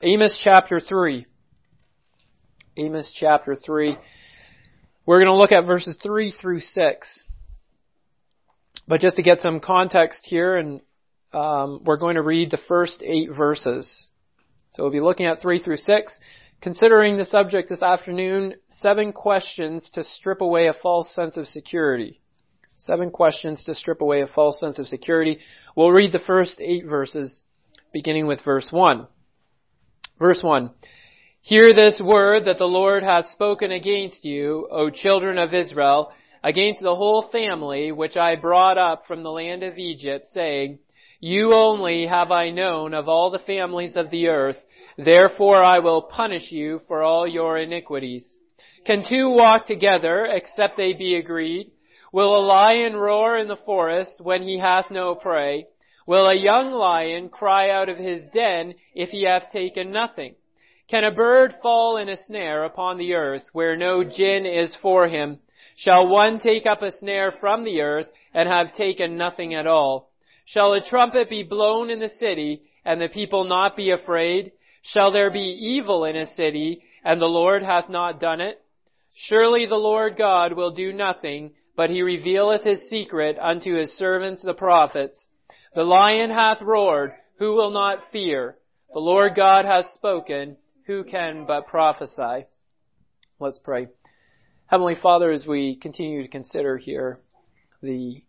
Amos chapter 3. Amos chapter 3. We're going to look at verses 3 through 6. But just to get some context here, and we're going to read the first 8 verses. So we'll be looking at 3 through 6. Considering the subject this afternoon, 7 questions to strip away a false sense of security. 7 questions to strip away a false sense of security. We'll read the first 8 verses, beginning with verse 1. Verse 1. Hear this word that the Lord hath spoken against you, O children of Israel, against the whole family which I brought up from the land of Egypt, saying, You only have I known of all the families of the earth, therefore I will punish you for all your iniquities. Can 2 walk together, except they be agreed? Will a lion roar in the forest when he hath no prey? Will a young lion cry out of his den if he hath taken nothing? Can a bird fall in a snare upon the earth where no gin is for him? Shall one take up a snare from the earth and have taken nothing at all? Shall a trumpet be blown in the city and the people not be afraid? Shall there be evil in a city and the Lord hath not done it? Surely the Lord God will do nothing, but he revealeth his secret unto his servants the prophets. The lion hath roared, who will not fear? The Lord God hath spoken, who can but prophesy? Let's pray. Heavenly Father, as we continue to consider here the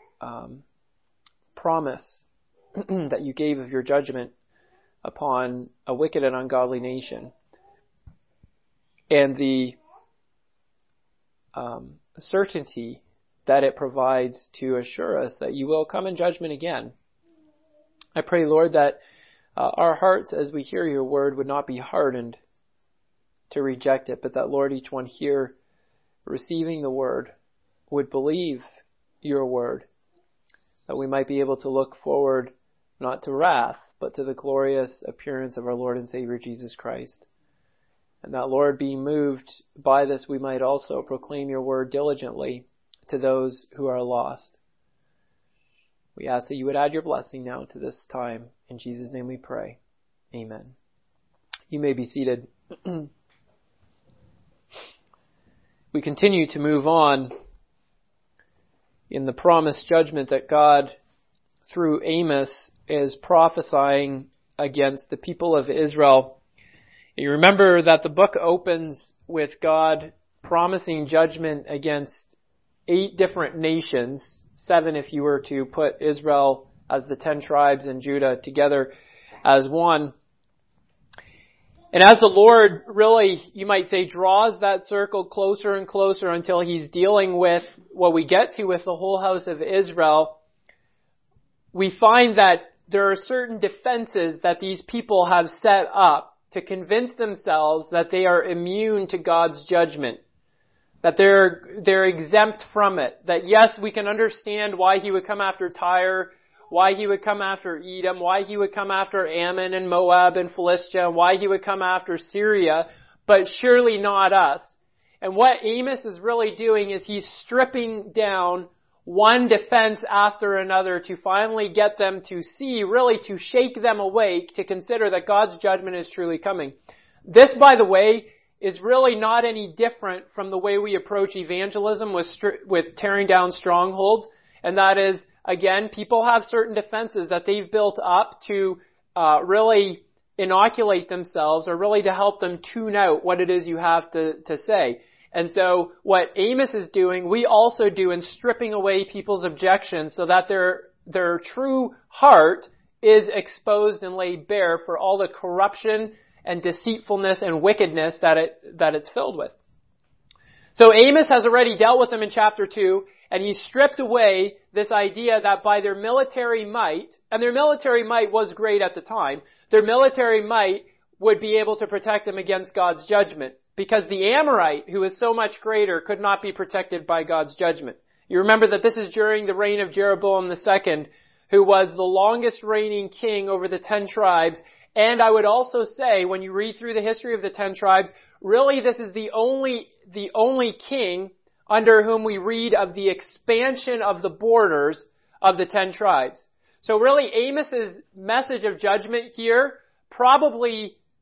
promise that you gave of your judgment upon a wicked and ungodly nation, and the certainty that it provides to assure us that you will come in judgment again. I pray, Lord, that our hearts, as we hear your word, would not be hardened to reject it, but that, Lord, each one here receiving the word would believe your word, that we might be able to look forward not to wrath, but to the glorious appearance of our Lord and Savior Jesus Christ. And that, Lord, being moved by this, we might also proclaim your word diligently to those who are lost. We ask that you would add your blessing now to this time. In Jesus' name we pray. Amen. You may be seated. We continue to move on in the promised judgment that God, through Amos, is prophesying against the people of Israel. You remember that the book opens with God promising judgment against 8 different nations, 7 if you were to put Israel as the 10 tribes and Judah together as one. And as the Lord really, you might say, draws that circle closer and closer until he's dealing with what we get to with the whole house of Israel, we find that there are certain defenses that these people have set up to convince themselves that they are immune to God's judgment, that they're exempt from it, that yes, we can understand why he would come after Tyre, why he would come after Edom, why he would come after Ammon and Moab and Philistia, and why he would come after Syria, but surely not us. And what Amos is really doing is he's stripping down one defense after another to finally get them to see, really to shake them awake, to consider that God's judgment is truly coming. This, by the way, is really not any different from the way we approach evangelism with tearing down strongholds. And that is, again, people have certain defenses that they've built up to really inoculate themselves, or really to help them tune out what it is you have to say. And so what Amos is doing, we also do in stripping away people's objections so that their true heart is exposed and laid bare for all the corruption and deceitfulness and wickedness that it's filled with. So Amos has already dealt with them in chapter 2, and he stripped away this idea that by their military might, and their military might was great at the time, their military might would be able to protect them against God's judgment, because the Amorite, who is so much greater, could not be protected by God's judgment. You remember that this is during the reign of Jeroboam II, who was the longest reigning king over the 10 tribes. And I would also say, when you read through the history of the 10 tribes, really this is the only king under whom we read of the expansion of the borders of the 10 tribes. So really Amos's message of judgment here probably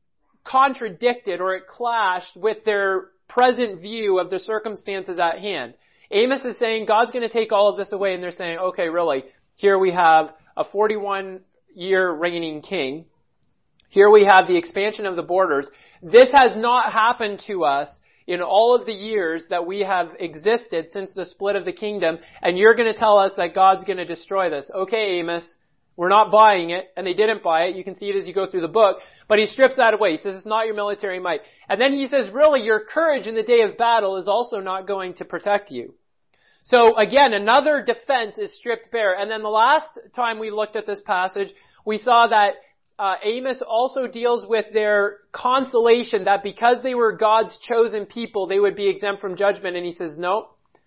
contradicted or it clashed with their present view of the circumstances at hand. Amos is saying God's going to take all of this away, and they're saying, okay, really, here we have a 41-year reigning king. Here we have the expansion of the borders. This has not happened to us in all of the years that we have existed since the split of the kingdom, and you're going to tell us that God's going to destroy this. Okay, Amos, we're not buying it, and they didn't buy it. You can see it as you go through the book, but he strips that away. He says it's not your military might. And then he says, really, your courage in the day of battle is also not going to protect you. So again, another defense is stripped bare. And then the last time we looked at this passage, we saw that Amos also deals with their consolation that because they were God's chosen people, they would be exempt from judgment. And he says, no.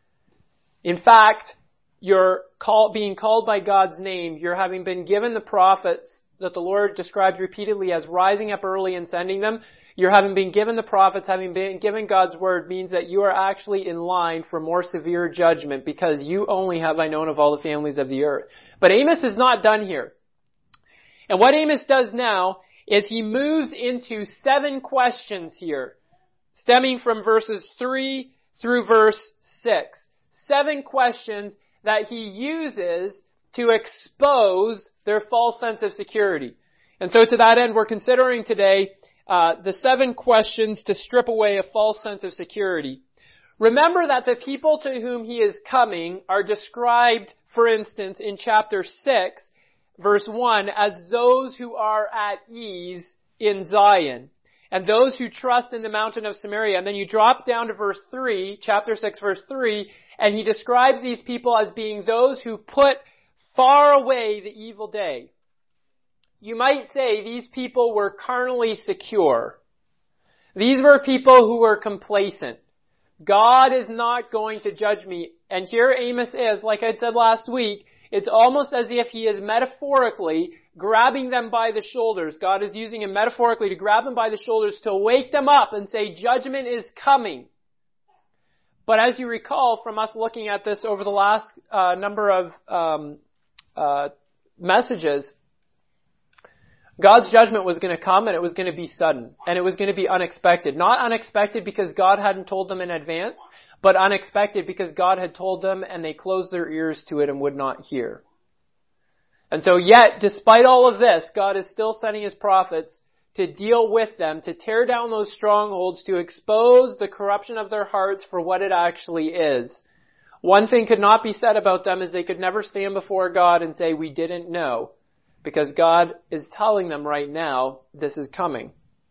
In fact, you're being called by God's name. You're having been given the prophets that the Lord describes repeatedly as rising up early and sending them. You're having been given the prophets, having been given God's word means that you are actually in line for more severe judgment because you only have I known of all the families of the earth. But Amos is not done here. And what Amos does now is he moves into 7 questions here, stemming from verses 3 through verse 6. 7 questions that he uses to expose their false sense of security. And so to that end, we're considering today the 7 questions to strip away a false sense of security. Remember that the people to whom he is coming are described, for instance, in chapter 6, verse 1, as those who are at ease in Zion, and those who trust in the mountain of Samaria. And then you drop down to verse 3, chapter 6, verse 3, and he describes these people as being those who put far away the evil day. You might say these people were carnally secure. These were people who were complacent. God is not going to judge me. And here Amos is, like I said last week, it's almost as if he is metaphorically grabbing them by the shoulders. God is using him metaphorically to grab them by the shoulders to wake them up and say, judgment is coming. But as you recall from us looking at this over the last number of messages, God's judgment was going to come and it was going to be sudden and it was going to be unexpected. Not unexpected because God hadn't told them in advance, but unexpected because God had told them and they closed their ears to it and would not hear. And so yet, despite all of this, God is still sending his prophets to deal with them, to tear down those strongholds, to expose the corruption of their hearts for what it actually is. One thing could not be said about them is they could never stand before God and say, we didn't know. Because God is telling them right now, this is coming.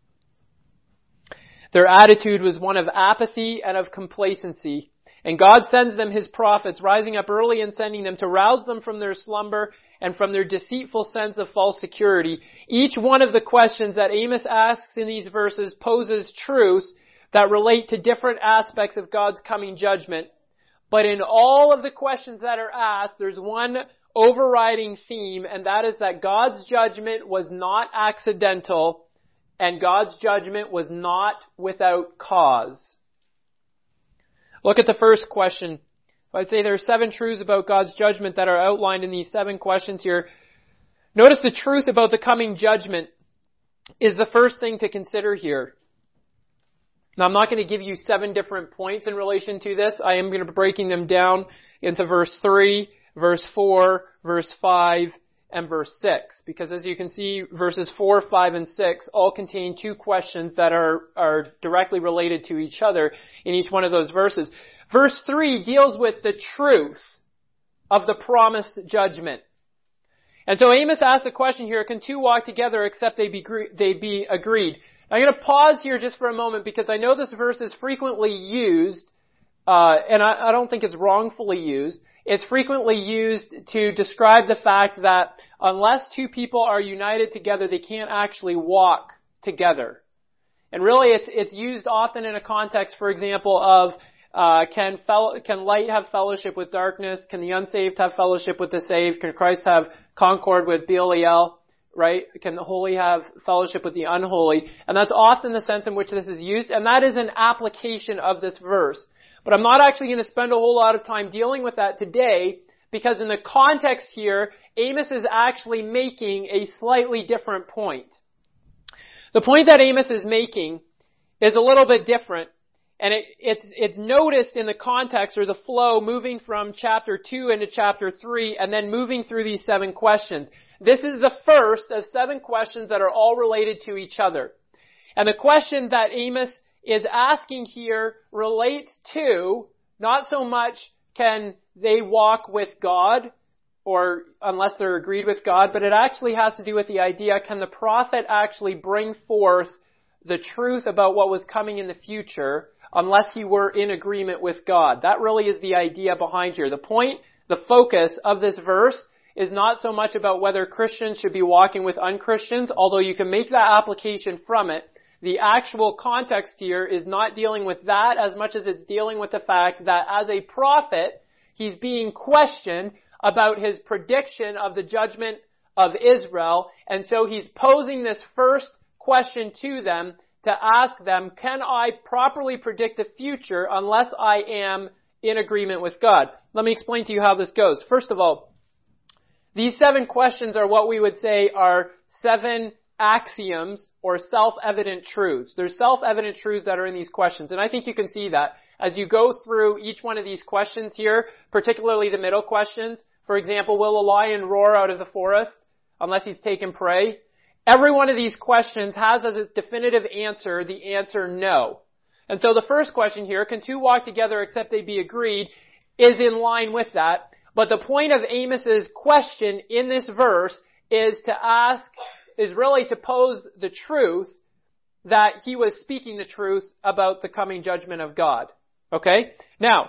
Their attitude was one of apathy and of complacency. And God sends them his prophets, rising up early and sending them to rouse them from their slumber and from their deceitful sense of false security. Each one of the questions that Amos asks in these verses poses truths that relate to different aspects of God's coming judgment. But in all of the questions that are asked, there's one overriding theme, and that is that God's judgment was not accidental and God's judgment was not without cause. Look at the first question. I say there are 7 truths about God's judgment that are outlined in these 7 questions here. Notice the truth about the coming judgment is the first thing to consider here. Now, I'm not going to give you 7 different points in relation to this. I am going to be breaking them down into verse 3, verse 4, verse 5, and verse 6. Because as you can see, verses 4, 5, and 6 all contain 2 questions that are directly related to each other in each one of those verses. Verse 3 deals with the truth of the promised judgment. And so Amos asks the question here, can 2 walk together except they be agreed? I'm going to pause here just for a moment because I know this verse is frequently used, and I don't think it's wrongfully used. It's frequently used to describe the fact that unless 2 people are united together, they can't actually walk together. And really it's used often in a context, for example, of can light have fellowship with darkness? Can the unsaved have fellowship with the saved? Can Christ have concord with Belial? Right? Can the holy have fellowship with the unholy? And that's often the sense in which this is used, and that is an application of this verse. But I'm not actually going to spend a whole lot of time dealing with that today, because in the context here, Amos is actually making a slightly different point. The point that Amos is making is a little bit different, and it's noticed in the context or the flow moving from chapter 2 into chapter 3 and then moving through these 7 questions. This is the first of 7 questions that are all related to each other. And the question that Amos is asking here relates to not so much can they walk with God, or unless they're agreed with God, but it actually has to do with the idea, can the prophet actually bring forth the truth about what was coming in the future unless he were in agreement with God? That really is the idea behind here. The point, the focus of this verse is not so much about whether Christians should be walking with unchristians, although you can make that application from it. The actual context here is not dealing with that as much as it's dealing with the fact that as a prophet, he's being questioned about his prediction of the judgment of Israel. And so he's posing this first question to them to ask them, can I properly predict the future unless I am in agreement with God? Let me explain to you how this goes. First of all, these 7 questions are what we would say are 7 axioms or self-evident truths. There's self-evident truths that are in these questions, and I think you can see that as you go through each one of these questions here, particularly the middle questions. For example, will a lion roar out of the forest unless he's taken prey? Every one of these questions has as its definitive answer the answer no. And so the first question here, can 2 walk together except they be agreed, is in line with that. But the point of Amos's question in this verse is really to pose the truth that he was speaking the truth about the coming judgment of God. Okay? Now,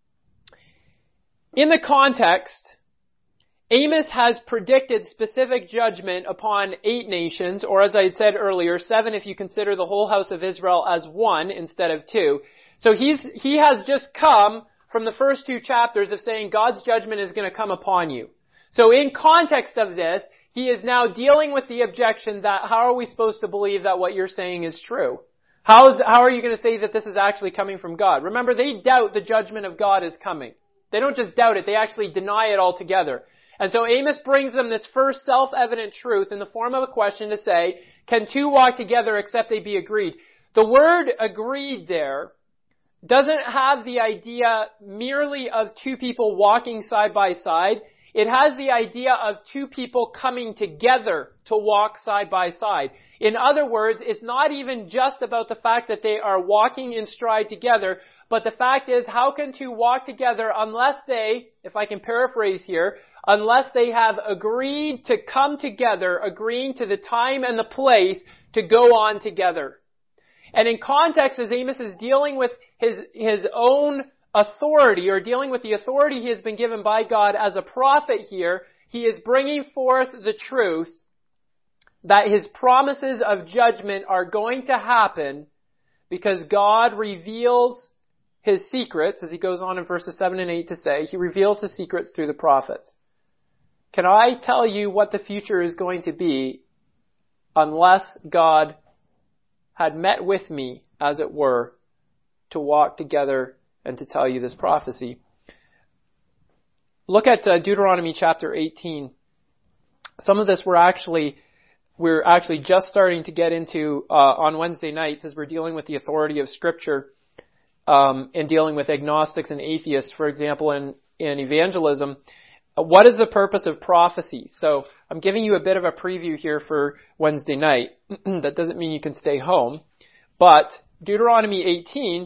in the context, Amos has predicted specific judgment upon 8 nations, or as I had said earlier, 7 if you consider the whole house of Israel as 1 instead of 2. So he has just come from the first 2 chapters of saying God's judgment is going to come upon you. So in context of this, he is now dealing with the objection that how are we supposed to believe that what you're saying is true? How are you going to say that this is actually coming from God? Remember, they doubt the judgment of God is coming. They don't just doubt it, they actually deny it altogether. And so Amos brings them this first self-evident truth in the form of a question to say, can 2 walk together except they be agreed? The word agreed there doesn't have the idea merely of 2 people walking side by side. It has the idea of 2 people coming together to walk side by side. In other words, it's not even just about the fact that they are walking in stride together, but the fact is, how can 2 walk together unless they, if I can paraphrase here, unless they have agreed to come together, agreeing to the time and the place to go on together. And in context, as Amos is dealing with his own authority, or dealing with the authority he has been given by God as a prophet here, he is bringing forth the truth that his promises of judgment are going to happen because God reveals his secrets, as he goes on in verses 7 and 8 to say, he reveals his secrets through the prophets. Can I tell you what the future is going to be unless God had met with me, as it were, to walk together and to tell you this prophecy? Look at Deuteronomy chapter 18. Some of this we're actually just starting to get into on Wednesday nights as we're dealing with the authority of Scripture and dealing with agnostics and atheists, for example, in evangelism. What is the purpose of prophecy? So I'm giving you a bit of a preview here for Wednesday night. That doesn't mean you can stay home. But Deuteronomy 18,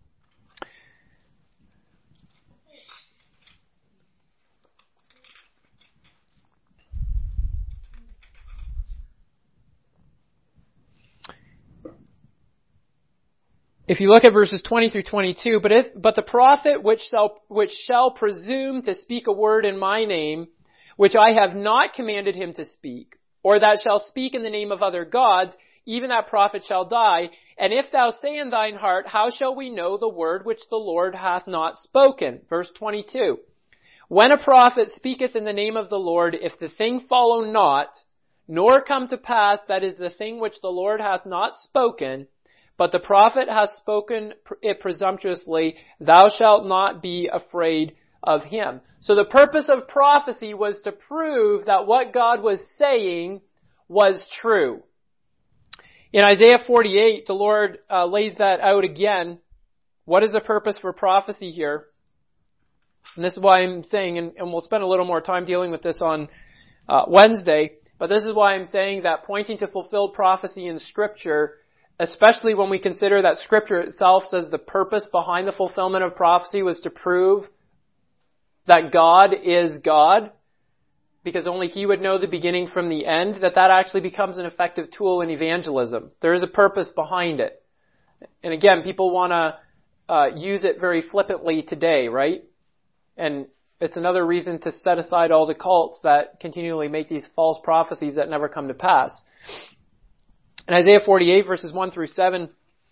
if you look at verses 20 through 22, but the prophet which shall presume to speak a word in my name, which I have not commanded him to speak, or that shall speak in the name of other gods, even that prophet shall die. And if thou say in thine heart, how shall we know the word which the Lord hath not spoken? Verse 22. When a prophet speaketh in the name of the Lord, if the thing follow not, nor come to pass, that is the thing which the Lord hath not spoken, but the prophet hath spoken it presumptuously, thou shalt not be afraid of him. So the purpose of prophecy was to prove that what God was saying was true. In Isaiah 48, the Lord lays that out again. What is the purpose for prophecy here? And this is why I'm saying, and we'll spend a little more time dealing with this on Wednesday, but this is why I'm saying that pointing to fulfilled prophecy in Scripture, especially when we consider that Scripture itself says the purpose behind the fulfillment of prophecy was to prove that God is God, because only He would know the beginning from the end, that actually becomes an effective tool in evangelism. There is a purpose behind it. And again, people want to use it very flippantly today, right? And it's another reason to set aside all the cults that continually make these false prophecies that never come to pass. In Isaiah 48, verses 1 through 7,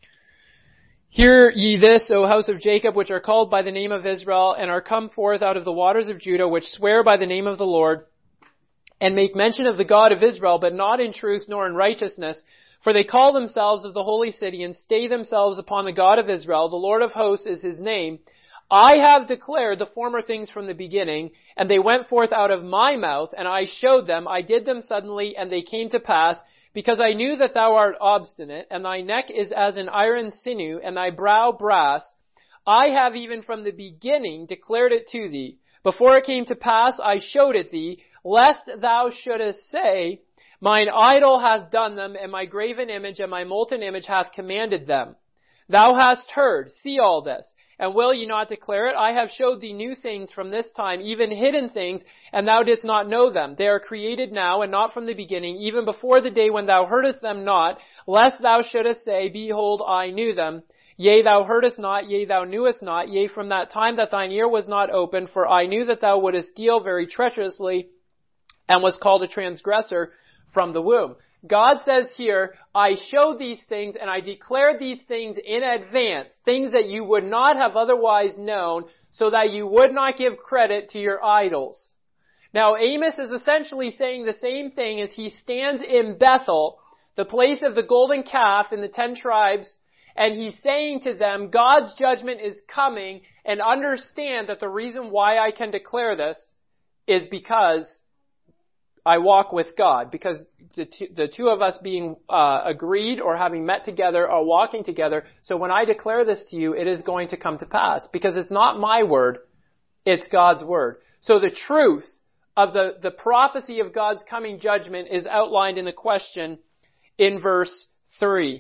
"Hear ye this, O house of Jacob, which are called by the name of Israel, and are come forth out of the waters of Judah, which swear by the name of the Lord, and make mention of the God of Israel, but not in truth nor in righteousness. For they call themselves of the holy city, and stay themselves upon the God of Israel. The Lord of hosts is His name. I have declared the former things from the beginning, and they went forth out of my mouth, and I showed them. I did them suddenly, and they came to pass, because I knew that thou art obstinate, and thy neck is as an iron sinew, and thy brow brass. I have even from the beginning declared it to thee. Before it came to pass, I showed it thee, lest thou shouldest say, Mine idol hath done them, and my graven image and my molten image hath commanded them. Thou hast heard, see all this, and will ye not declare it? I have showed thee new things from this time, even hidden things, and thou didst not know them. They are created now, and not from the beginning, even before the day when thou heardest them not, lest thou shouldest say, Behold, I knew them. Yea, thou heardest not, yea, thou knewest not, yea, from that time that thine ear was not opened, for I knew that thou wouldest deal very treacherously, and was called a transgressor from the womb." God says here, I showed these things and I declared these things in advance, things that you would not have otherwise known, so that you would not give credit to your idols. Now Amos is essentially saying the same thing as he stands in Bethel, the place of the golden calf in the 10 tribes, and he's saying to them, God's judgment is coming, and understand that the reason why I can declare this is because I walk with God, because the two of us being agreed or having met together are walking together. So when I declare this to you, it is going to come to pass, because it's not my word, it's God's word. So the truth of the prophecy of God's coming judgment is outlined in the question in verse 3.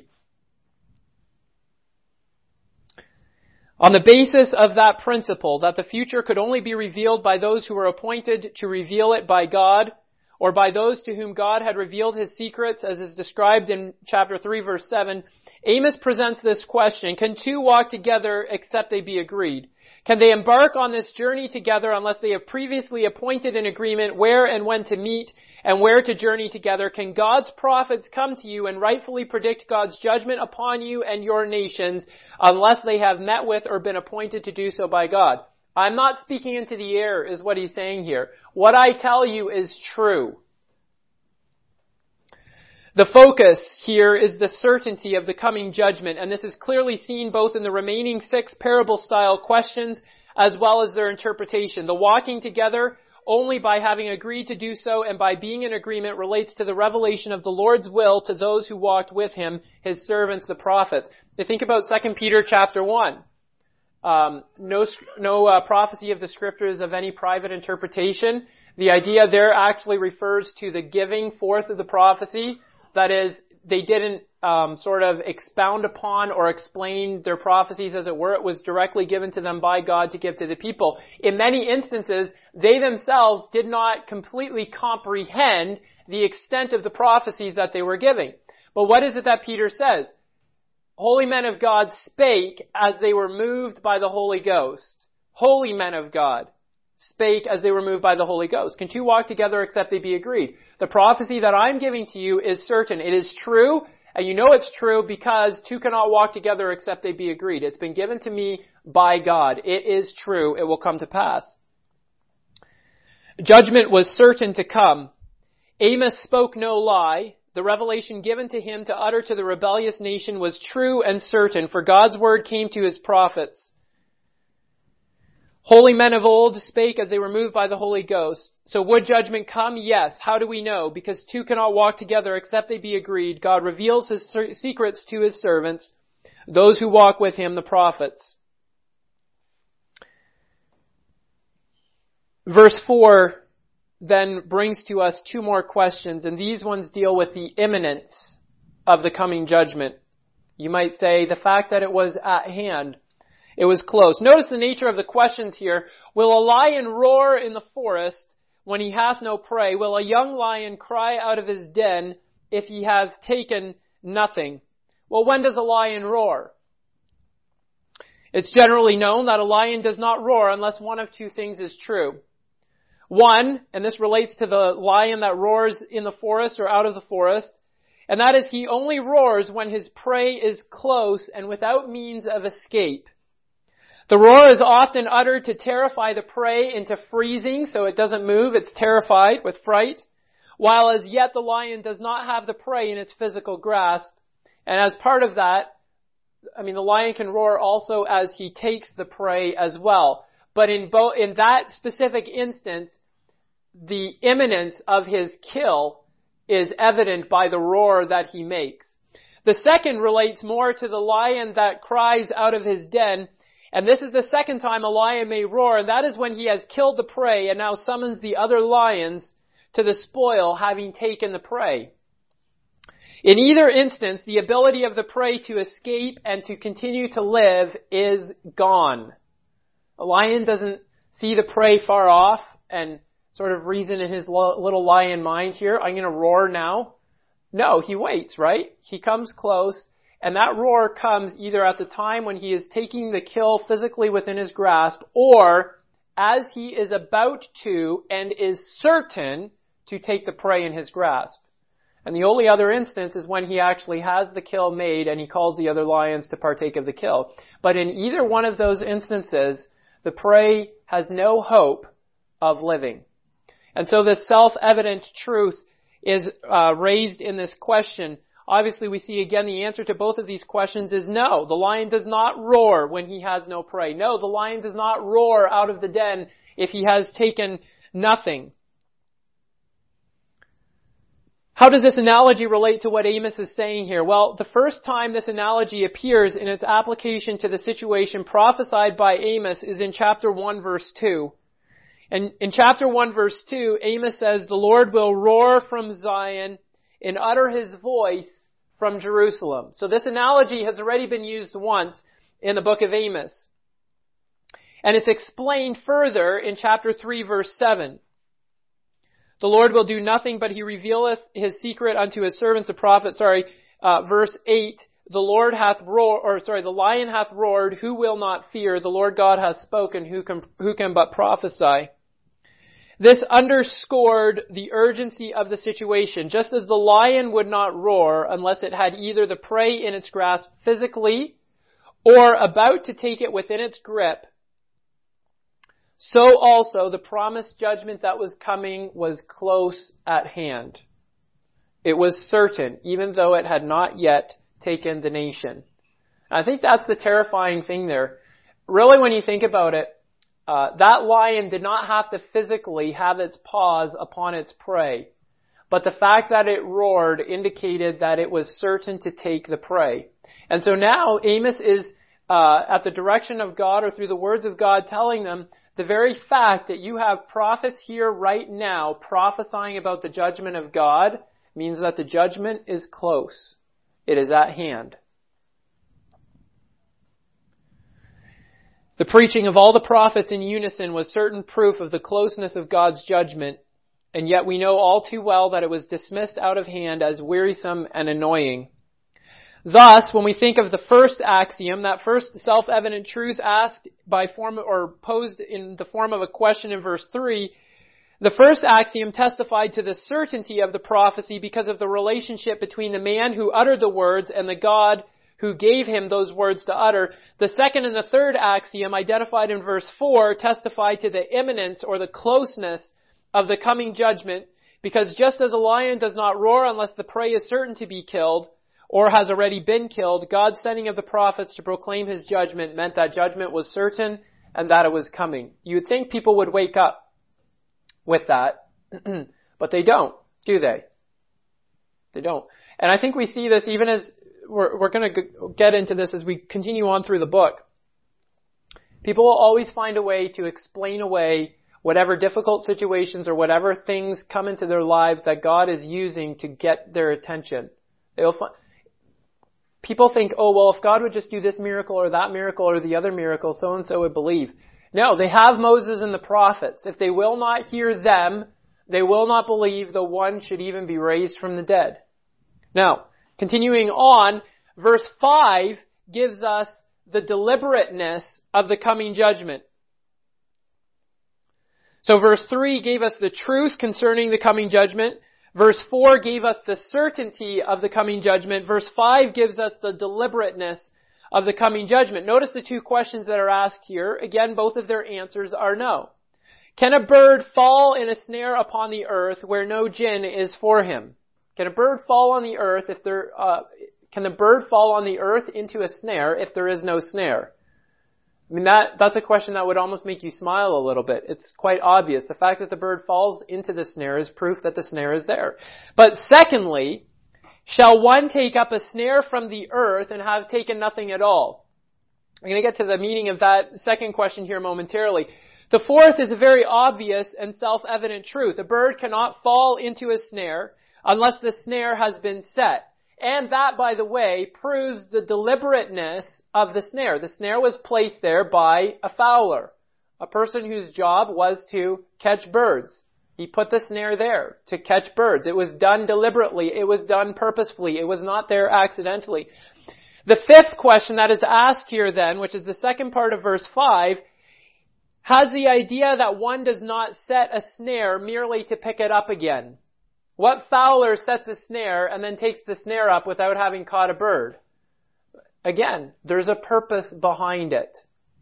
On the basis of that principle, that the future could only be revealed by those who were appointed to reveal it by God, or by those to whom God had revealed His secrets, as is described in chapter 3, verse 7, Amos presents this question: can two walk together except they be agreed? Can they embark on this journey together unless they have previously appointed an agreement where and when to meet and where to journey together? Can God's prophets come to you and rightfully predict God's judgment upon you and your nations unless they have met with or been appointed to do so by God? I'm not speaking into the air, is what he's saying here. What I tell you is true. The focus here is the certainty of the coming judgment, and this is clearly seen both in the remaining 6 parable-style questions as well as their interpretation. The walking together only by having agreed to do so and by being in agreement relates to the revelation of the Lord's will to those who walked with Him, His servants, the prophets. They think about 2 Peter chapter 1. No prophecy of the Scriptures of any private interpretation. The idea there actually refers to the giving forth of the prophecy. That is, they didn't sort of expound upon or explain their prophecies, as it were. It was directly given to them by God to give to the people. In many instances, they themselves did not completely comprehend the extent of the prophecies that they were giving. But what is it that Peter says? Holy men of God spake as they were moved by the Holy Ghost. Holy men of God spake as they were moved by the Holy Ghost. Can two walk together except they be agreed? The prophecy that I'm giving to you is certain. It is true, and you know it's true because two cannot walk together except they be agreed. It's been given to me by God. It is true. It will come to pass. Judgment was certain to come. Amos spoke no lie. The revelation given to him to utter to the rebellious nation was true and certain, for God's word came to His prophets. Holy men of old spake as they were moved by the Holy Ghost. So would judgment come? Yes. How do we know? Because two cannot walk together except they be agreed. God reveals his secrets to his servants, those who walk with him, the prophets. Verse 4 then brings to us two more questions, and these ones deal with the imminence of the coming judgment. You might say the fact that it was at hand. It was close. Notice the nature of the questions here. Will a lion roar in the forest when he hath no prey? Will a young lion cry out of his den if he hath taken nothing? Well, when does a lion roar? It's generally known that a lion does not roar unless one of two things is true. One, and this relates to the lion that roars in the forest or out of the forest, and that is he only roars when his prey is close and without means of escape. The roar is often uttered to terrify the prey into freezing so it doesn't move, it's terrified with fright, while as yet the lion does not have the prey in its physical grasp. And as part of that, the lion can roar also as he takes the prey as well. But in that specific instance, the imminence of his kill is evident by the roar that he makes. The second relates more to the lion that cries out of his den. And this is the second time a lion may roar, and that is when he has killed the prey and now summons the other lions to the spoil, having taken the prey. In either instance, the ability of the prey to escape and to continue to live is gone. A lion doesn't see the prey far off and sort of reason in his little lion mind here, I'm going to roar now. No, he waits, right? He comes close. And that roar comes either at the time when he is taking the kill physically within his grasp, or as he is about to and is certain to take the prey in his grasp. And the only other instance is when he actually has the kill made and he calls the other lions to partake of the kill. But in either one of those instances, the prey has no hope of living. And so this self-evident truth is raised in this question. Obviously, we see again the answer to both of these questions is no. The lion does not roar when he has no prey. No, the lion does not roar out of the den if he has taken nothing. How does this analogy relate to what Amos is saying here? Well, the first time this analogy appears in its application to the situation prophesied by Amos is in chapter 1, verse 2. And in chapter 1, verse 2, Amos says, "The Lord will roar from Zion and utter his voice from Jerusalem." So this analogy has already been used once in the book of Amos. And it's explained further in chapter 3, verse 7. "The Lord will do nothing, but he revealeth his secret unto his servants the prophets." Verse 8, the lion hath roared, who will not fear? The Lord God hath spoken, who can but prophesy? This underscored the urgency of the situation. Just as the lion would not roar unless it had either the prey in its grasp physically or about to take it within its grip, so also the promised judgment that was coming was close at hand. It was certain, even though it had not yet taken the nation. I think that's the terrifying thing there. Really, when you think about it, that lion did not have to physically have its paws upon its prey. But the fact that it roared indicated that it was certain to take the prey. And so now Amos is, at the direction of God or through the words of God, telling them the very fact that you have prophets here right now prophesying about the judgment of God means that the judgment is close. It is at hand. The preaching of all the prophets in unison was certain proof of the closeness of God's judgment, and yet we know all too well that it was dismissed out of hand as wearisome and annoying. Thus, when we think of the first axiom, that first self-evident truth asked by form or posed in the form of a question in verse 3, the first axiom testified to the certainty of the prophecy because of the relationship between the man who uttered the words and the God who gave him those words to utter. The second and the third axiom, identified in verse 4, testified to the imminence or the closeness of the coming judgment, because just as a lion does not roar unless the prey is certain to be killed or has already been killed, God's sending of the prophets to proclaim his judgment meant that judgment was certain and that it was coming. You would think people would wake up with that, but they don't, do they? They don't. And I think we see this even as we're going to get into this as we continue on through the book. People will always find a way to explain away whatever difficult situations or whatever things come into their lives that God is using to get their attention. People think, oh, well, if God would just do this miracle or that miracle or the other miracle, so-and-so would believe. No, they have Moses and the prophets. If they will not hear them, they will not believe the one should even be raised from the dead. Now, continuing on, verse 5 gives us the deliberateness of the coming judgment. So verse 3 gave us the truth concerning the coming judgment. Verse 4 gave us the certainty of the coming judgment. Verse 5 gives us the deliberateness of the coming judgment. Notice the two questions that are asked here. Again, both of their answers are no. Can a bird fall in a snare upon the earth where no jinn is for him? Can a bird fall on the earth can the bird fall on the earth into a snare if there is no snare? I mean, that's a question that would almost make you smile a little bit. It's quite obvious. The fact that the bird falls into the snare is proof that the snare is there. But secondly, shall one take up a snare from the earth and have taken nothing at all? I'm going to get to the meaning of that second question here momentarily. The fourth is a very obvious and self-evident truth. A bird cannot fall into a snare unless the snare has been set. And that, by the way, proves the deliberateness of the snare. The snare was placed there by a fowler, a person whose job was to catch birds. He put the snare there to catch birds. It was done deliberately. It was done purposefully. It was not there accidentally. The fifth question that is asked here then, which is the second part of verse 5, has the idea that one does not set a snare merely to pick it up again. What fowler sets a snare and then takes the snare up without having caught a bird? Again, there's a purpose behind it.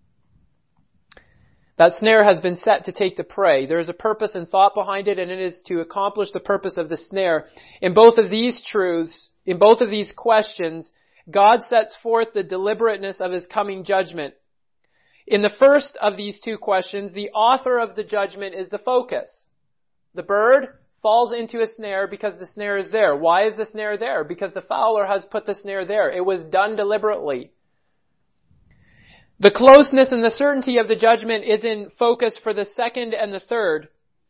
That snare has been set to take the prey. There is a purpose and thought behind it, and it is to accomplish the purpose of the snare. In both of these truths, in both of these questions, God sets forth the deliberateness of his coming judgment. In the first of these two questions, the author of the judgment is the focus. The bird falls into a snare because the snare is there. Why is the snare there? Because the fowler has put the snare there. It was done deliberately. The closeness and the certainty of the judgment is in focus for the second and the third.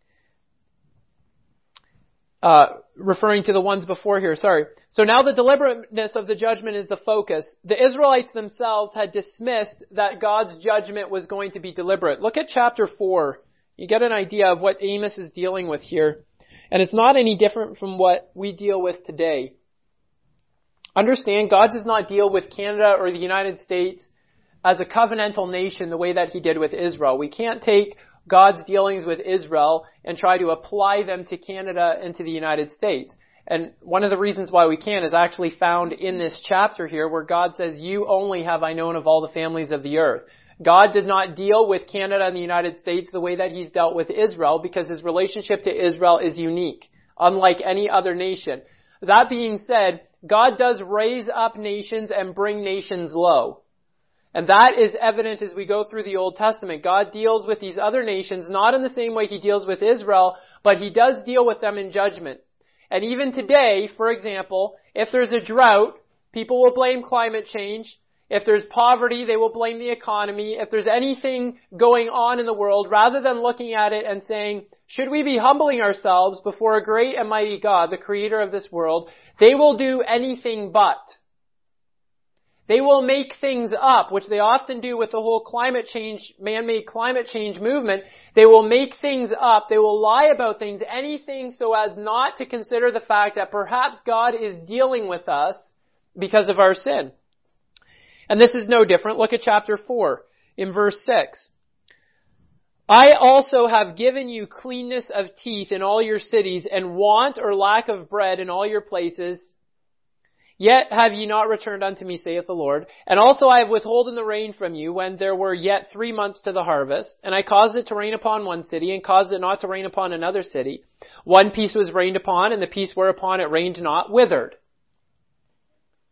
Referring to the ones before here, sorry. So now the deliberateness of the judgment is the focus. The Israelites themselves had dismissed that God's judgment was going to be deliberate. Look at chapter 4. You get an idea of what Amos is dealing with here. And it's not any different from what we deal with today. Understand, God does not deal with Canada or the United States as a covenantal nation the way that he did with Israel. We can't take God's dealings with Israel and try to apply them to Canada and to the United States. And one of the reasons why we can is actually found in this chapter here where God says, you only have I known of all the families of the earth. God does not deal with Canada and the United States the way that he's dealt with Israel because his relationship to Israel is unique, unlike any other nation. That being said, God does raise up nations and bring nations low. And that is evident as we go through the Old Testament. God deals with these other nations not in the same way he deals with Israel, but he does deal with them in judgment. And even today, for example, if there's a drought, people will blame climate change. If there's poverty, they will blame the economy. If there's anything going on in the world, rather than looking at it and saying, should we be humbling ourselves before a great and mighty God, the creator of this world, they will do anything but. They will make things up, which they often do with the whole climate change, man-made climate change movement. They will make things up. They will lie about things, anything so as not to consider the fact that perhaps God is dealing with us because of our sin. And this is no different. Look at chapter 4 in verse 6. I also have given you cleanness of teeth in all your cities and want or lack of bread in all your places. Yet have ye not returned unto me, saith the Lord. And also I have withholden the rain from you when there were yet 3 months to the harvest. And I caused it to rain upon one city and caused it not to rain upon another city. One piece was rained upon and the piece whereupon it rained not withered.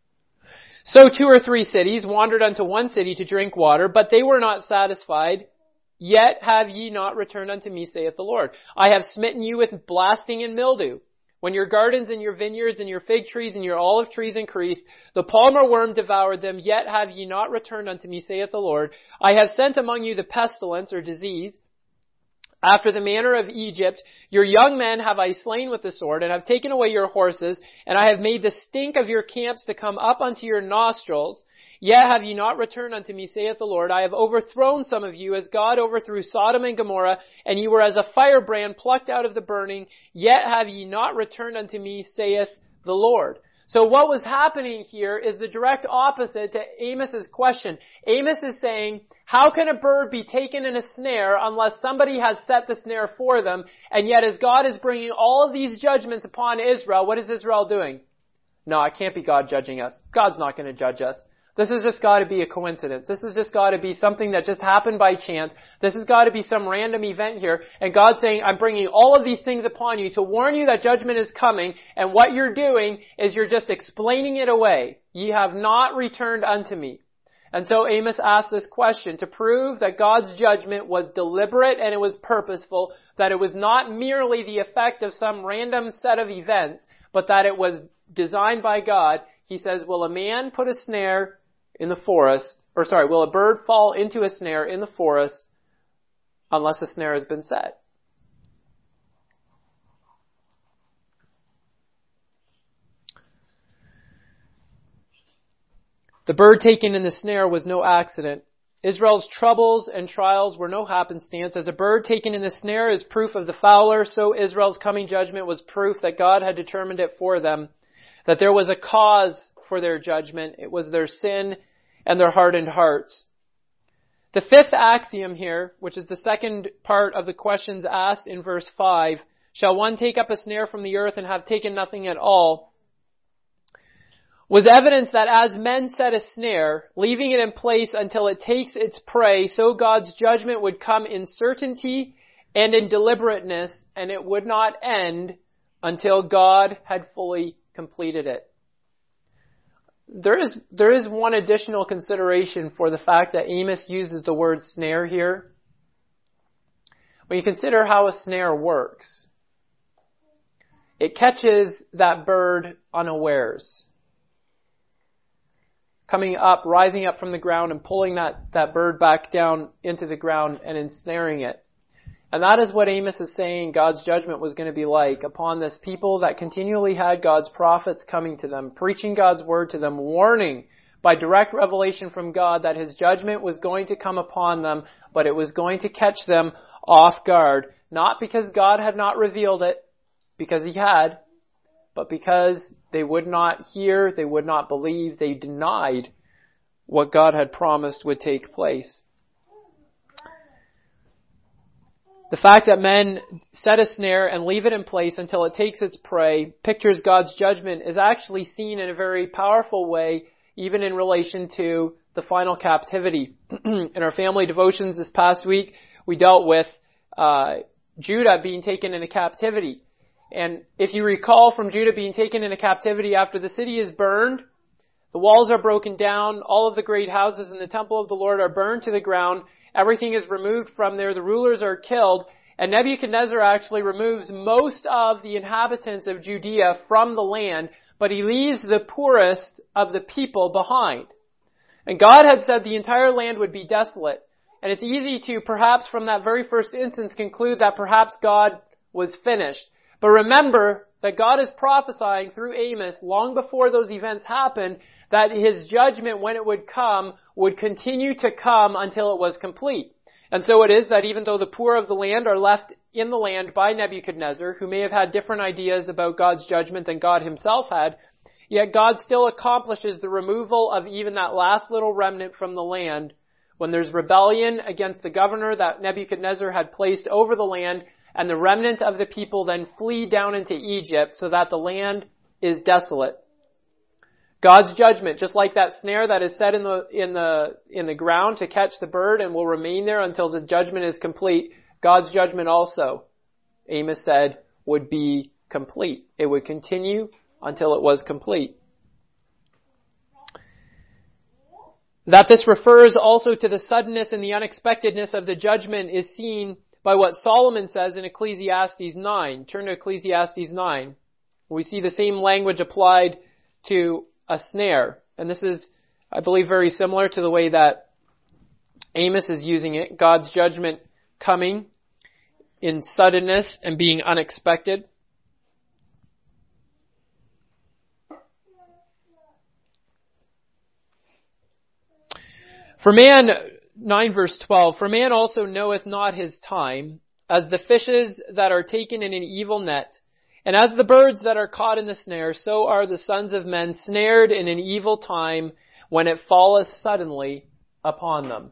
So 2 or 3 cities wandered unto one city to drink water, but they were not satisfied. yet have ye not returned unto me, saith the Lord. I have smitten you with blasting and mildew. When your gardens and your vineyards and your fig trees and your olive trees increased, the palmer worm devoured them, yet have ye not returned unto me, saith the Lord. I have sent among you the pestilence or disease, after the manner of Egypt. Your young men have I slain with the sword, and have taken away your horses, and I have made the stink of your camps to come up unto your nostrils. Yet have ye not returned unto me, saith the Lord. I have overthrown some of you, as God overthrew Sodom and Gomorrah, and ye were as a firebrand plucked out of the burning. Yet have ye not returned unto me, saith the Lord. So what was happening here is the direct opposite to Amos's question. Amos is saying, how can a bird be taken in a snare unless somebody has set the snare for them? And yet as God is bringing all of these judgments upon Israel, what is Israel doing? No, it can't be God judging us. God's not going to judge us. This has just got to be a coincidence. This has just got to be something that just happened by chance. This has got to be some random event here. And God's saying, I'm bringing all of these things upon you to warn you that judgment is coming. And what you're doing is you're just explaining it away. Ye have not returned unto me. And so Amos asked this question to prove that God's judgment was deliberate and it was purposeful, that it was not merely the effect of some random set of events, but that it was designed by God. He says, will a man put a snare in the forest, will a bird fall into a snare in the forest unless a snare has been set? The bird taken in the snare was no accident. Israel's troubles and trials were no happenstance. As a bird taken in the snare is proof of the fowler, so Israel's coming judgment was proof that God had determined it for them, that there was a cause for their judgment. It was their sin and their hardened hearts. The fifth axiom here, which is the second part of the questions asked in verse 5, shall one take up a snare from the earth and have taken nothing at all, was evidence that as men set a snare, leaving it in place until it takes its prey, so God's judgment would come in certainty and in deliberateness, and it would not end until God had fully completed it. There is one additional consideration for the fact that Amos uses the word snare here. When you consider how a snare works, it catches that bird unawares, coming up, rising up from the ground and pulling that bird back down into the ground and ensnaring it. And that is what Amos is saying God's judgment was going to be like upon this people that continually had God's prophets coming to them, preaching God's word to them, warning by direct revelation from God that his judgment was going to come upon them, but it was going to catch them off guard, not because God had not revealed it, because he had, but because they would not hear, they would not believe, they denied what God had promised would take place. The fact that men set a snare and leave it in place until it takes its prey pictures God's judgment is actually seen in a very powerful way, even in relation to the final captivity. In our family devotions this past week, we dealt with Judah being taken into captivity. And if you recall from Judah being taken into captivity after the city is burned, the walls are broken down, all of the great houses in the temple of the Lord are burned to the ground, everything is removed from there, the rulers are killed, and Nebuchadnezzar actually removes most of the inhabitants of Judea from the land, but he leaves the poorest of the people behind. And God had said the entire land would be desolate. And it's easy to, perhaps from that very first instance, conclude that perhaps God was finished. But remember that God is prophesying through Amos long before those events happened that his judgment, when it would come, would continue to come until it was complete. And so it is that even though the poor of the land are left in the land by Nebuchadnezzar, who may have had different ideas about God's judgment than God himself had, yet God still accomplishes the removal of even that last little remnant from the land when there's rebellion against the governor that Nebuchadnezzar had placed over the land, and the remnant of the people then flee down into Egypt so that the land is desolate. God's judgment, just like that snare that is set in the ground to catch the bird and will remain there until the judgment is complete, God's judgment also, Amos said, would be complete. It would continue until it was complete. That this refers also to the suddenness and the unexpectedness of the judgment is seen by what Solomon says in Ecclesiastes 9. Turn to Ecclesiastes 9. We see the same language applied to a snare. And this is, I believe, very similar to the way that Amos is using it. God's judgment coming in suddenness and being unexpected. For man, 9 verse 12, for man also knoweth not his time, as the fishes that are taken in an evil net, and as the birds that are caught in the snare, so are the sons of men snared in an evil time when it falleth suddenly upon them.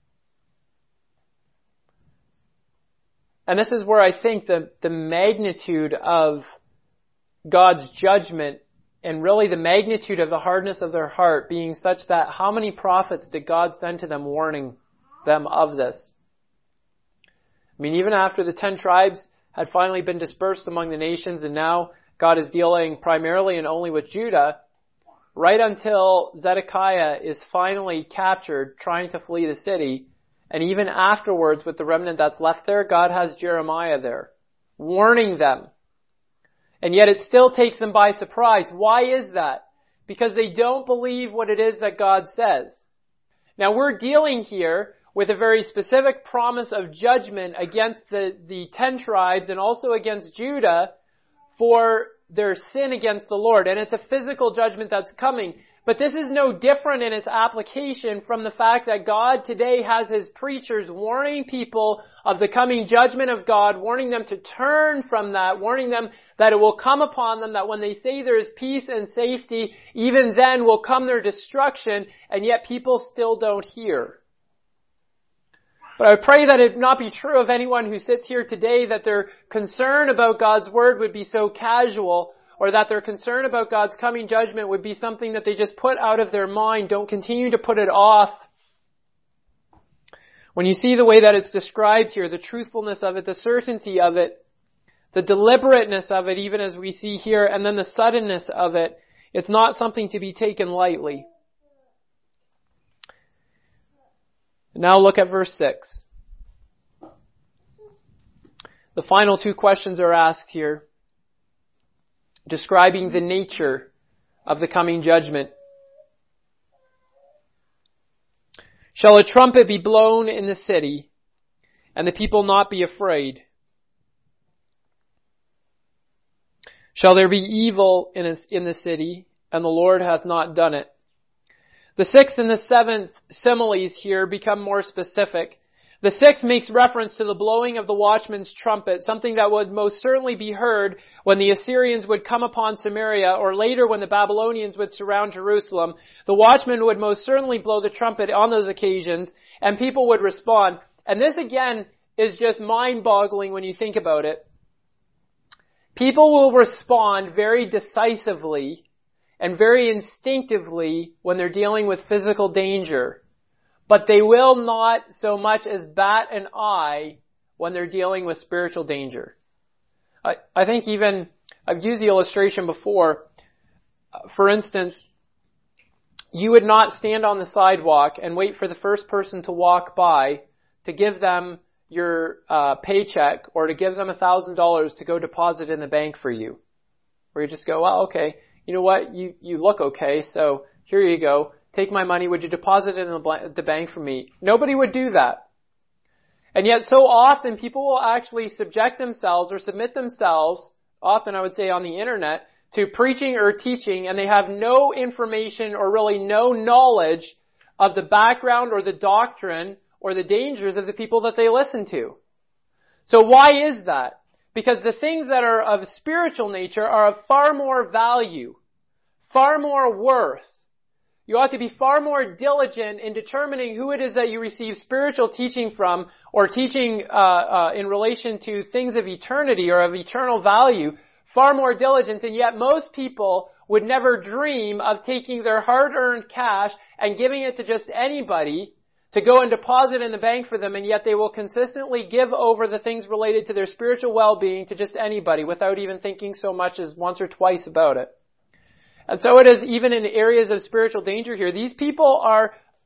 And this is where I think the magnitude of God's judgment and really the magnitude of the hardness of their heart being such that how many prophets did God send to them warning them of this? I mean, even after the 10 tribes had finally been dispersed among the nations and now God is dealing primarily and only with Judah, right until Zedekiah is finally captured trying to flee the city, and even afterwards with the remnant that's left there, God has Jeremiah there, warning them. And yet it still takes them by surprise. Why is that? Because they don't believe what it is that God says. Now we're dealing here with a very specific promise of judgment against the 10 tribes and also against Judah for their sin against the Lord. And it's a physical judgment that's coming. But this is no different in its application from the fact that God today has His preachers warning people of the coming judgment of God, warning them to turn from that, warning them that it will come upon them, that when they say there is peace and safety, even then will come their destruction, and yet people still don't hear. But I pray that it not be true of anyone who sits here today that their concern about God's Word would be so casual, or that their concern about God's coming judgment would be something that they just put out of their mind, don't continue to put it off. When you see the way that it's described here, the truthfulness of it, the certainty of it, the deliberateness of it, even as we see here, and then the suddenness of it, it's not something to be taken lightly. Now look at verse 6. The final 2 questions are asked here, describing the nature of the coming judgment. Shall a trumpet be blown in the city, and the people not be afraid? Shall there be evil in the city, and the Lord hath not done it? The 6th and the 7th similes here become more specific. The 6th makes reference to the blowing of the watchman's trumpet, something that would most certainly be heard when the Assyrians would come upon Samaria, or later when the Babylonians would surround Jerusalem. The watchman would most certainly blow the trumpet on those occasions, and people would respond. And this again is just mind-boggling when you think about it. People will respond very decisively and very instinctively when they're dealing with physical danger. But they will not so much as bat an eye when they're dealing with spiritual danger. I think even, I've used the illustration before. For instance, you would not stand on the sidewalk and wait for the first person to walk by to give them your paycheck or to give them $1,000 to go deposit in the bank for you. Where you just go, well, okay, you know what, you look okay, so here you go. Take my money, would you deposit it in the bank for me? Nobody would do that. And yet so often people will actually subject themselves or submit themselves, often I would say on the internet, to preaching or teaching, and they have no information or really no knowledge of the background or the doctrine or the dangers of the people that they listen to. So why is that? Because the things that are of spiritual nature are of far more value, far more worth. You ought to be far more diligent in determining who it is that you receive spiritual teaching from, or teaching in relation to things of eternity or of eternal value, far more diligent, and yet most people would never dream of taking their hard-earned cash and giving it to just anybody to go and deposit in the bank for them, and yet they will consistently give over the things related to their spiritual well-being to just anybody without even thinking so much as once or twice about it. And so it is even in areas of spiritual danger here. These people are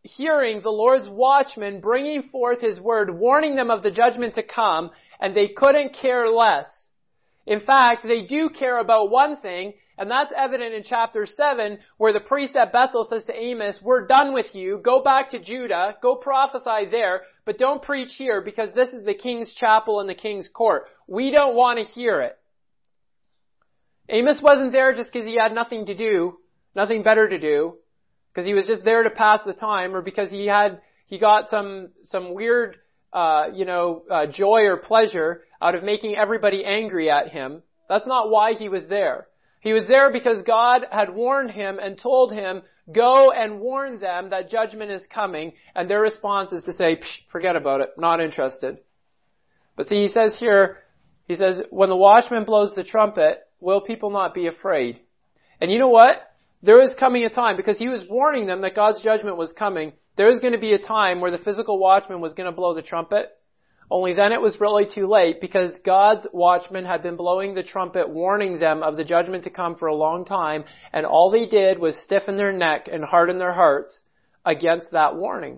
hearing the Lord's watchmen bringing forth his word, warning them of the judgment to come, and they couldn't care less. In fact, they do care about one thing, and that's evident in chapter 7, where the priest at Bethel says to Amos, we're done with you, go back to Judah, go prophesy there, but don't preach here because this is the king's chapel and the king's court. We don't want to hear it. Amos wasn't there just because he had nothing to do, nothing better to do, because he was just there to pass the time, or because he got some weird, joy or pleasure out of making everybody angry at him. That's not why he was there. He was there because God had warned him and told him, go and warn them that judgment is coming, and their response is to say, forget about it, not interested. But see, he says here, when the watchman blows the trumpet, will people not be afraid? And you know what? There is coming a time, because he was warning them that God's judgment was coming, there is going to be a time where the physical watchman was going to blow the trumpet. Only then it was really too late, because God's watchmen had been blowing the trumpet, warning them of the judgment to come for a long time, and all they did was stiffen their neck and harden their hearts against that warning.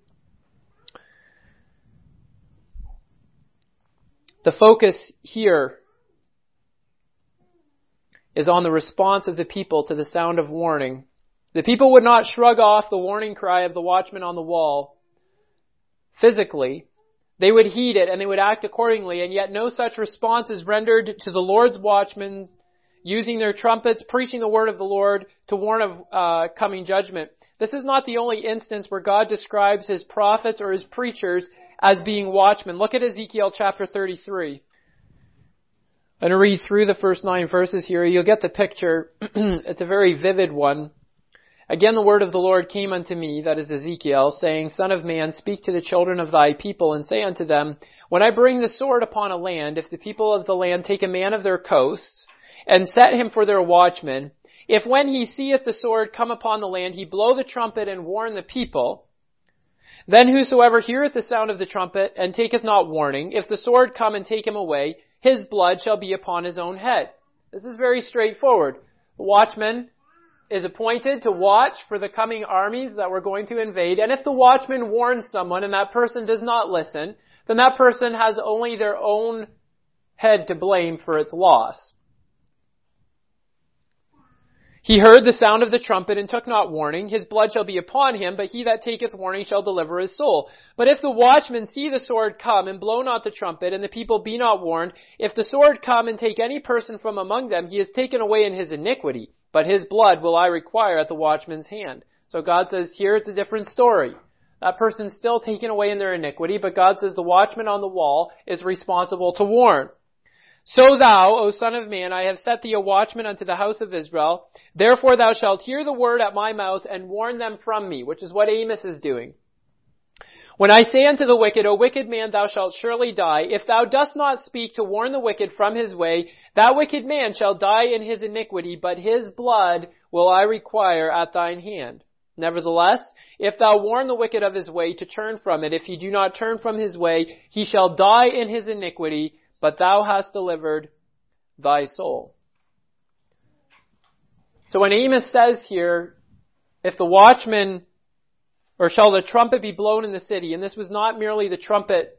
The focus here is on the response of the people to the sound of warning. The people would not shrug off the warning cry of the watchman on the wall physically. They would heed it and they would act accordingly, and yet no such response is rendered to the Lord's watchmen using their trumpets, preaching the word of the Lord to warn of coming judgment. This is not the only instance where God describes his prophets or his preachers as being watchmen. Look at Ezekiel chapter 33. I'm going to read through the first 9 verses here. You'll get the picture. It's a very vivid one. Again, the word of the Lord came unto me, that is Ezekiel, saying, Son of man, speak to the children of thy people, and say unto them, When I bring the sword upon a land, if the people of the land take a man of their coasts, and set him for their watchman, if when he seeth the sword come upon the land, he blow the trumpet and warn the people, then whosoever heareth the sound of the trumpet, and taketh not warning, if the sword come and take him away, his blood shall be upon his own head. This is very straightforward. The watchman is appointed to watch for the coming armies that were going to invade, and if the watchman warns someone and that person does not listen, then that person has only their own head to blame for its loss. He heard the sound of the trumpet and took not warning. His blood shall be upon him, but he that taketh warning shall deliver his soul. But if the watchman see the sword come and blow not the trumpet, and the people be not warned, if the sword come and take any person from among them, he is taken away in his iniquity. But his blood will I require at the watchman's hand. So God says here it's a different story. That person's still taken away in their iniquity, but God says the watchman on the wall is responsible to warn. So thou, O son of man, I have set thee a watchman unto the house of Israel. Therefore thou shalt hear the word at my mouth and warn them from me, which is what Amos is doing. When I say unto the wicked, O wicked man, thou shalt surely die, if thou dost not speak to warn the wicked from his way, that wicked man shall die in his iniquity, but his blood will I require at thine hand. Nevertheless, if thou warn the wicked of his way to turn from it, if he do not turn from his way, he shall die in his iniquity, but thou hast delivered thy soul. So when Amos says here, if the watchman, or shall the trumpet be blown in the city, and this was not merely the trumpet,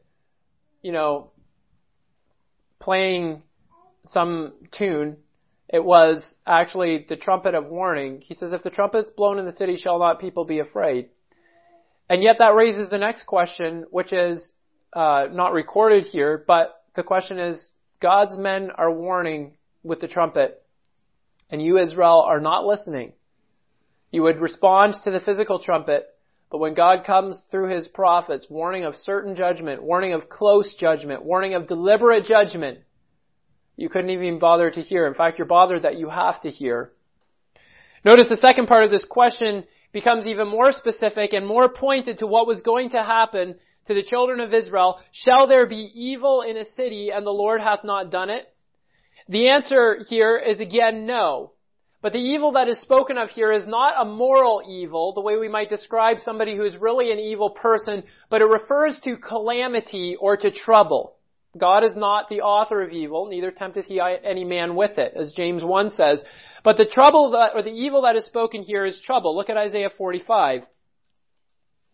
playing some tune, it was actually the trumpet of warning. He says, if the trumpet's blown in the city, shall not people be afraid? And yet that raises the next question, which is not recorded here, but the question is, God's men are warning with the trumpet, and you, Israel, are not listening. You would respond to the physical trumpet, but when God comes through his prophets, warning of certain judgment, warning of close judgment, warning of deliberate judgment, you couldn't even bother to hear. In fact, you're bothered that you have to hear. Notice the second part of this question becomes even more specific and more pointed to what was going to happen to the children of Israel. Shall there be evil in a city and the Lord hath not done it? The answer here is again no. But the evil that is spoken of here is not a moral evil, the way we might describe somebody who is really an evil person, but it refers to calamity or to trouble. God is not the author of evil, neither tempteth he any man with it, as James 1 says. But the trouble or the evil that is spoken here is trouble. Look at Isaiah 45.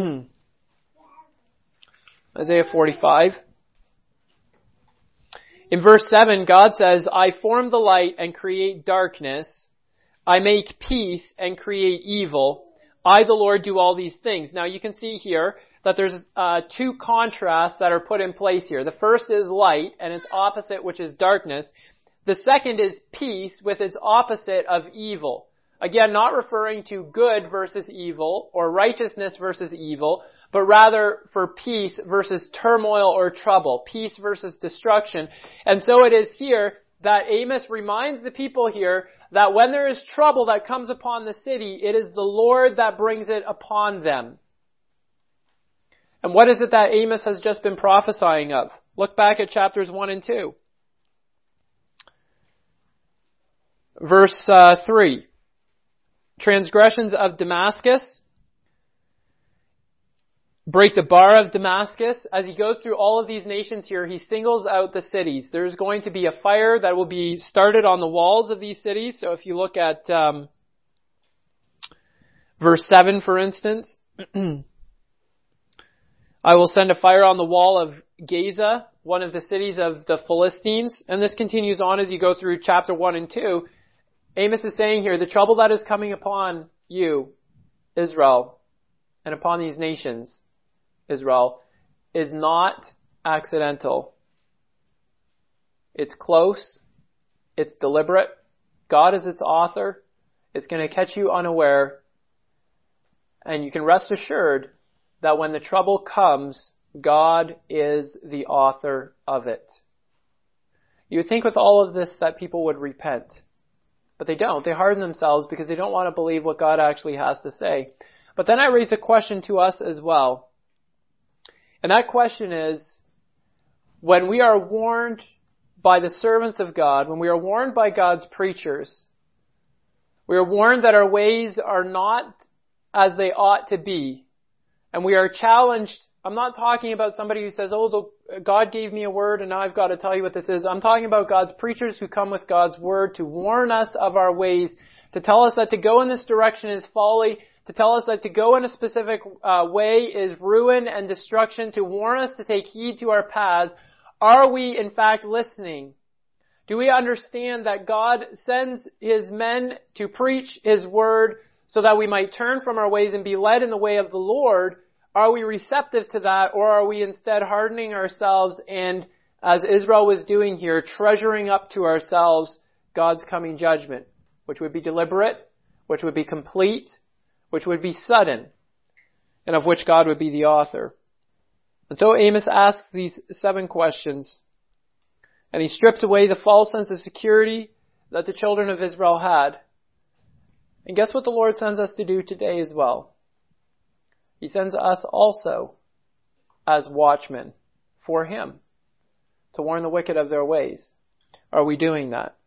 Isaiah 45. In verse 7, God says, I form the light and create darkness. I make peace and create evil. I, the Lord, do all these things. Now you can see here that there's two contrasts that are put in place here. The first is light and its opposite, which is darkness. The second is peace with its opposite of evil. Again, not referring to good versus evil or righteousness versus evil, but rather for peace versus turmoil or trouble, peace versus destruction. And so it is here that Amos reminds the people here that when there is trouble that comes upon the city, it is the Lord that brings it upon them. And what is it that Amos has just been prophesying of? Look back at chapters 1 and 2. Verse 3. Transgressions of Damascus. Break the bar of Damascus. As he goes through all of these nations here, he singles out the cities. There's going to be a fire that will be started on the walls of these cities. So if you look at verse 7, for instance, I will send a fire on the wall of Gaza, one of the cities of the Philistines. And this continues on as you go through chapter 1 and 2. Amos is saying here, the trouble that is coming upon you, Israel, and upon these nations, Israel, is not accidental. It's close. It's deliberate. God is its author. It's going to catch you unaware. And you can rest assured that when the trouble comes, God is the author of it. You would think with all of this that people would repent. But they don't. They harden themselves because they don't want to believe what God actually has to say. But then I raise a question to us as well. And that question is, when we are warned by the servants of God, when we are warned by God's preachers, we are warned that our ways are not as they ought to be. And we are challenged. I'm not talking about somebody who says, God gave me a word and now I've got to tell you what this is. I'm talking about God's preachers who come with God's word to warn us of our ways, to tell us that to go in this direction is folly, to tell us that to go in a specific way is ruin and destruction, to warn us to take heed to our paths. Are we in fact listening? Do we understand that God sends His men to preach His word so that we might turn from our ways and be led in the way of the Lord? Are we receptive to that, or are we instead hardening ourselves and, as Israel was doing here, treasuring up to ourselves God's coming judgment, which would be deliberate, which would be complete, which would be sudden, and of which God would be the author? And so Amos asks these 7 questions, and he strips away the false sense of security that the children of Israel had. And guess what the Lord sends us to do today as well? He sends us also as watchmen for Him to warn the wicked of their ways. Are we doing that?